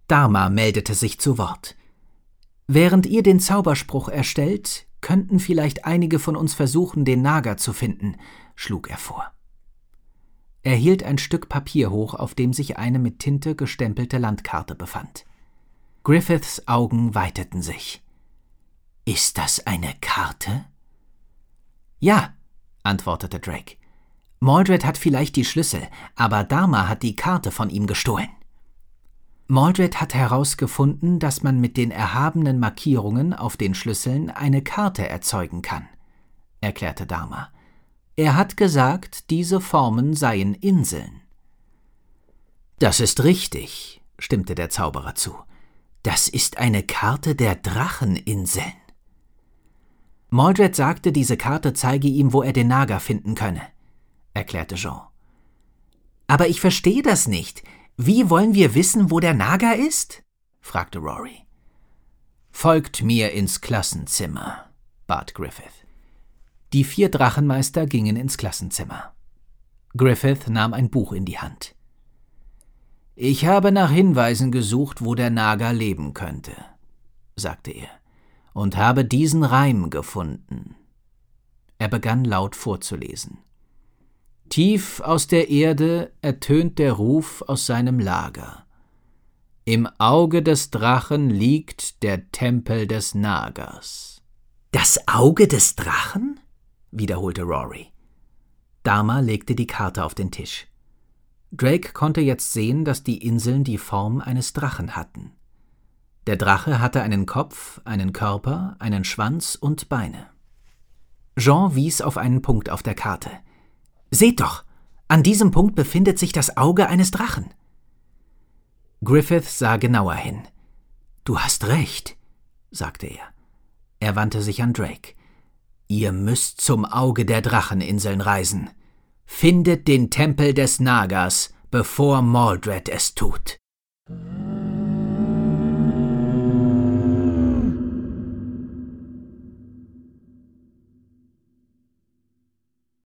Dharma meldete sich zu Wort. »Während ihr den Zauberspruch erstellt, könnten vielleicht einige von uns versuchen, den Naga zu finden«, schlug er vor. Er hielt ein Stück Papier hoch, auf dem sich eine mit Tinte gestempelte Landkarte befand. Griffiths Augen weiteten sich. »Ist das eine Karte?« »Ja«, antwortete Drake. »Mordred hat vielleicht die Schlüssel, aber Dharma hat die Karte von ihm gestohlen.« »Mordred hat herausgefunden, dass man mit den erhabenen Markierungen auf den Schlüsseln eine Karte erzeugen kann«, erklärte Dharma. »Er hat gesagt, diese Formen seien Inseln.« »Das ist richtig«, stimmte der Zauberer zu. »Das ist eine Karte der Dracheninseln.« »Mordred sagte, diese Karte zeige ihm, wo er den Naga finden könne«, erklärte Jean. »Aber ich verstehe das nicht. Wie wollen wir wissen, wo der Naga ist?« fragte Rory. »Folgt mir ins Klassenzimmer«, bat Griffith. Die 4 Drachenmeister gingen ins Klassenzimmer. Griffith nahm ein Buch in die Hand. »Ich habe nach Hinweisen gesucht, wo der Naga leben könnte«, sagte er, »und habe diesen Reim gefunden.« Er begann laut vorzulesen. »Tief aus der Erde ertönt der Ruf aus seinem Lager. Im Auge des Drachen liegt der Tempel des Nagas.« »Das Auge des Drachen?« wiederholte Rory. Dharma legte die Karte auf den Tisch. Drake konnte jetzt sehen, dass die Inseln die Form eines Drachen hatten. Der Drache hatte einen Kopf, einen Körper, einen Schwanz und Beine. Jean wies auf einen Punkt auf der Karte. »Seht doch, an diesem Punkt befindet sich das Auge eines Drachen.« Griffith sah genauer hin. »Du hast recht«, sagte er. Er wandte sich an Drake. »Ihr müsst zum Auge der Dracheninseln reisen. Findet den Tempel des Nagas, bevor Mordred es tut.«